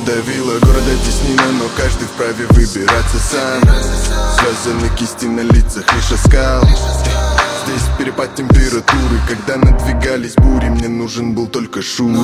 давила, города теснина, но каждый вправе выбираться сам. Связаны кисти на лицах, лишь оскал. Здесь перепад температуры, когда надвигались бури, мне нужен был только Шури.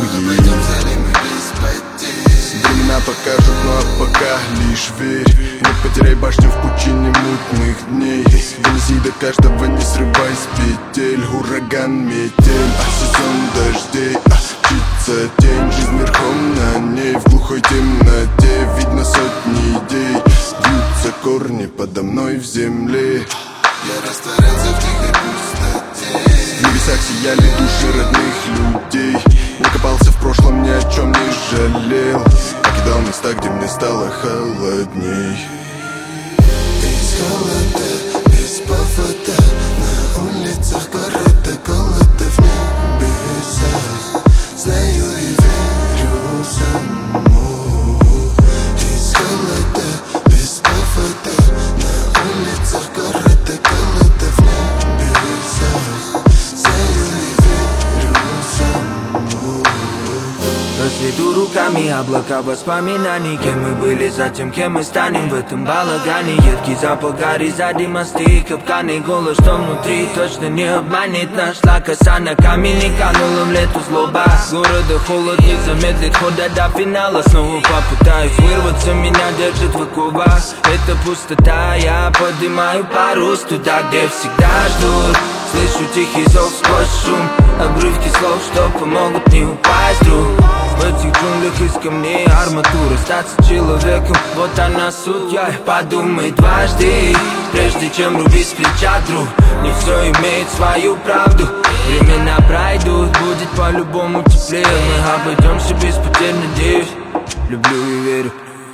Времена покажут, ну а пока лишь верь. Не потеряй башню в пучине мутных дней. Донеси до каждого, не срывай с петель. Ураган, метель, сезон дождей, мчится тень, жизнь верхом на ней. В глухой темноте видно сотни идей. Вьются корни подо мной в земле. Я растворялся в тихой пустоте. В небесах сияли души родных людей. Не копался в прошлом, ни о чем не жалел. Покидал места, где мне стало холодней. Из холода, без повода, на улицах города голода в небесах. Знаю и верю самому. Из холода, без повода, на улицах города голода в небесах. Знаю и верю самому. Разведу руками облака воспоминаний. Кем мы были, затем кем мы станем в этом балагане. Едкий запах гари, сзади мосты, капканы. Голос, что внутри, точно не обманет. Нашла коса на камень, канула в лету злоба. Города холод не замедлит хода до финала. Снова попытаюсь вырваться, меня держит в оковах. Это пустота, я поднимаю парус туда, где всегда ждут. Слышу тихий зов сквозь шум, обрывки слов, что помогут не упасть вдруг. В этих джунглях из камней арматура, статься человеком, вот она суть. Я подумай дважды, прежде чем рубить с плеча, друг. Не все имеет свою правду, времена пройдут, будет по-любому теплее. Мы обойдемся без потерь, надеюсь, люблю и верю.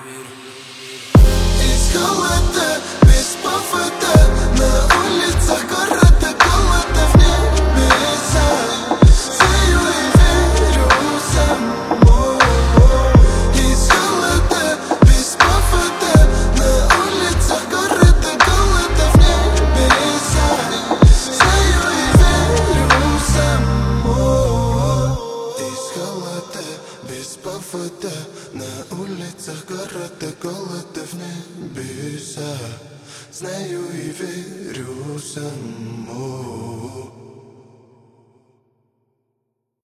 Из холода, без повода, на улицах города голода в небесах. Знаю и верю самому. Из холода, без повода, на улицах города голода в небесах. Знаю и верю самому. Из холода, без повода, на улицах города голода в небесах. Знаю и верю самому.